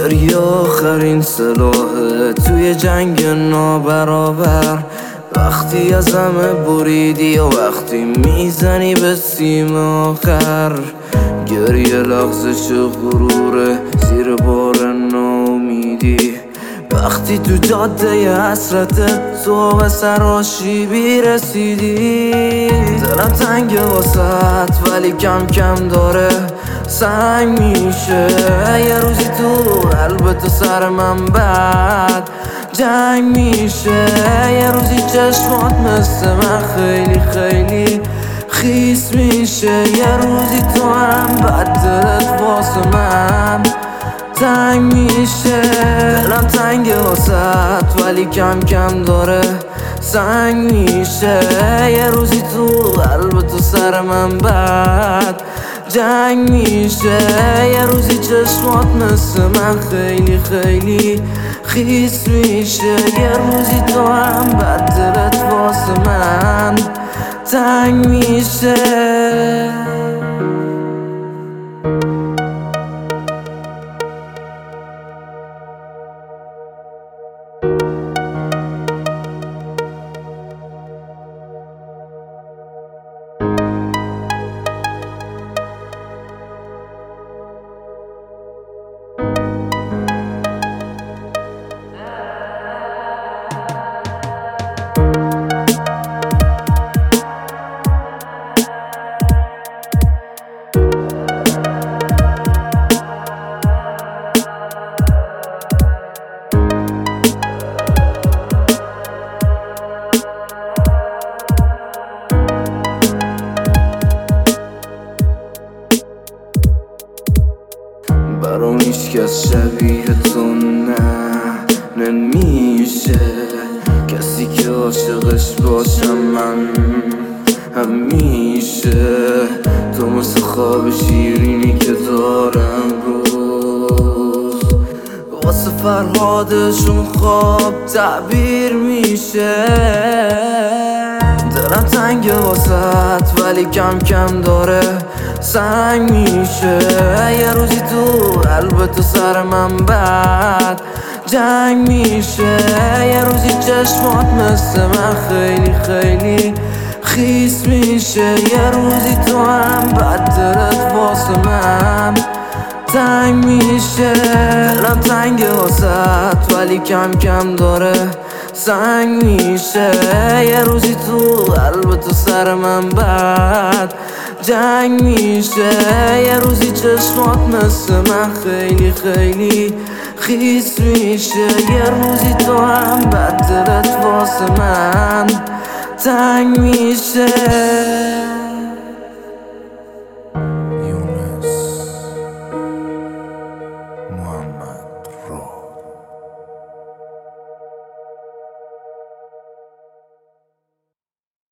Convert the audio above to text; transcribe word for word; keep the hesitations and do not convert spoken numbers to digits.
گریه آخرین سلاحه توی جنگ نابرابر. وقتی از همه بریدی و وقتی میزنی به سیم آخر. گریه لغزش غروره زیر بار ناامیدی. وقتی تو جاده حسرتت تو به سراشیبی رسیدی. دلم تنگ واسط ولی کم کم داره سنگ میشه. یه روزی تو قلب تو سر من بعد جنگ میشه. یه روزی چشمات مثل من خیلی خیلی خیس میشه. یه روزی تو هم بعد دلت واسه من تنگ میشه. دلم تنگ واسط ولی کم کم داره سنگ میشه. یه روزی تو قلب تو سر من بعد جنگ میشه. یه روزی چشمات مثل من خیلی خیلی خیس میشه. یه روزی تو هم بعد دلت واسه من تنگ میشه. برام هیچکس شبیه تو نه نمیشه. کسی که عاشقش باشم من همیشه. تو مثل خواب شیرینی که دارم روز واسه فرهادشون خواب تعبیر میشه. دلم تنگ واسط ولی کم کم داره سنگ میشه. یه روزی تو قلب تو سر من بعد جنگ میشه. یه روزی چشمات مثل من خیلی خیلی خیس میشه. یه روزی تو هم بعد دلت واسه من تنگ میشه. دلم تنگ واسط ولی کم کم داره سنگ میشه. یه روزی تو قلب تو سر من بعد جنگ میشه. یه روزی چشمات مثل من خیلی خیلی خیس میشه. یه روزی تو هم بعد دلت واسه من تنگ میشه.